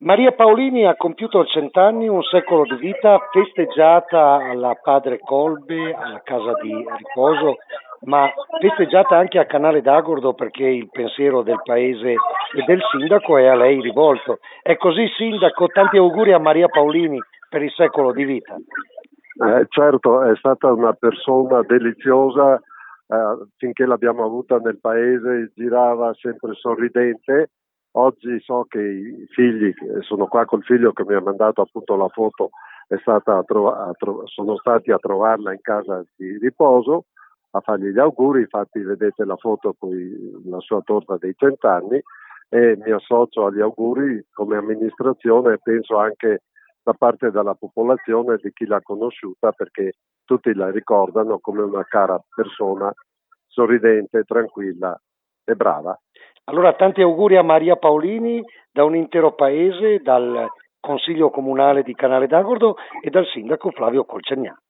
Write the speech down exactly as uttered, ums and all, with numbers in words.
Maria Paolini ha compiuto cent'anni, un secolo di vita, festeggiata alla Padre Colbe, alla casa di riposo, ma festeggiata anche a Canale d'Agordo, perché il pensiero del paese e del sindaco è a lei rivolto. È così, sindaco, tanti auguri a Maria Paolini per il secolo di vita. Eh, certo, è stata una persona deliziosa, eh, finché l'abbiamo avuta nel paese girava sempre sorridente. Oggi so che i figli, sono qua col figlio che mi ha mandato appunto la foto, è stata a tro- a tro- sono stati a trovarla in casa di riposo a fargli gli auguri. Infatti vedete la foto con la sua torta dei cent'anni, e mi associo agli auguri come amministrazione, e penso anche da parte della popolazione, di chi l'ha conosciuta, perché tutti la ricordano come una cara persona, sorridente, tranquilla e brava. Allora tanti auguri a Maria Paolini da un intero paese, dal Consiglio Comunale di Canale d'Agordo e dal sindaco Flavio Colcegnan.